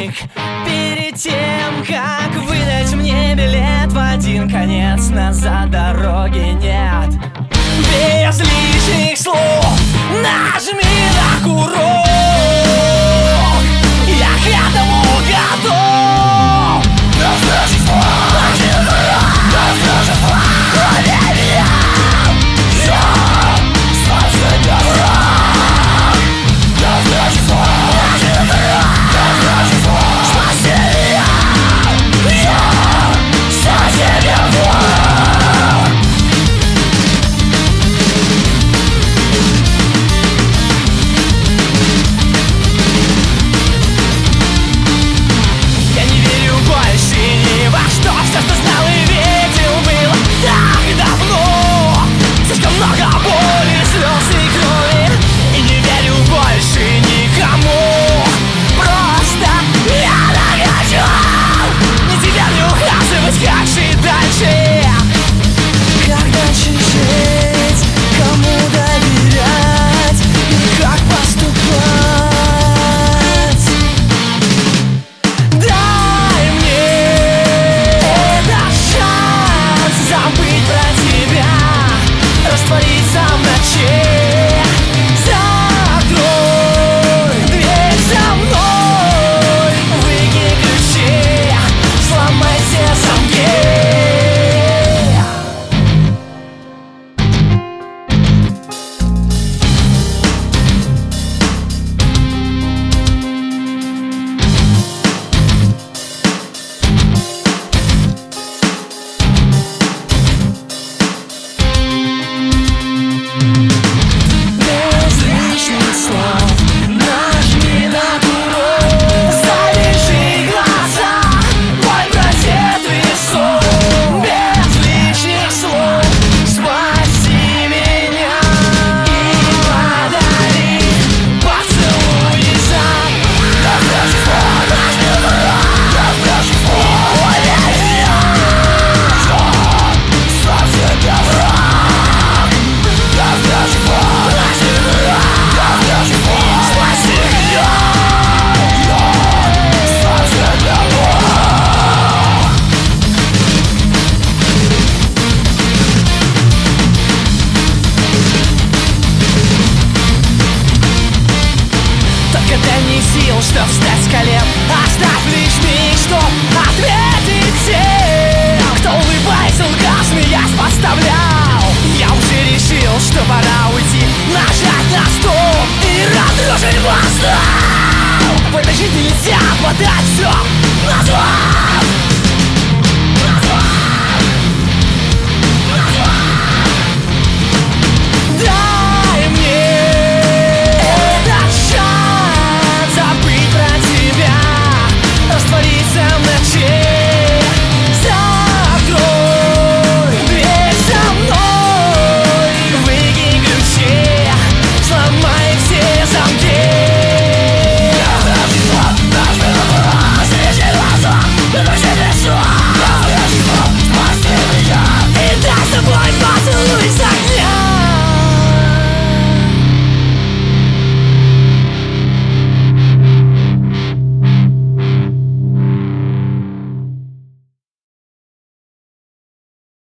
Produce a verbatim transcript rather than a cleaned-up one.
миг перед тем, как выдать мне билет в один конец, назад дороги нет. Без лишних слов нажми на курок, я к этому готов. Расскажи флаг, расскажи флаг, поверь меня, я сам себя враг. Расскажи флаг, расскажи флаг, спаси меня, я сам себя враг. Я не верю больше ни во что, все, что знал и видел, было так давно. Слишком много боли, слез и крови, и не верю больше никому. Просто я так хочу не тебя не ухаживать, как жить дальше. Как дальше жить, кому доверять и как поступать. Дай мне этот шанс забыть про тебя, раствориться в ночи. Закрой дверь за мной, выкинь ключи, сломай все замки. Без лишних слов нажми на курок, завяжи глаза, мой просвет весов. Без лишних слов спаси меня и подари поцелуй и зам. Расскажи флаг, расскажи флаг, поверь меня, я сам себя враг. Расскажи флаг, расскажи флаг, спаси меня, я сам себя враг. Только дай мне сил, чтоб встать с колен, оставь лишь миг, чтоб ответить тем, кто улыбаясь, лгал, смеясь, подставлял. Я уже решил, что пора уйти, нажать на стоп и разрушить мосту. В этой жизни нельзя подать все назад.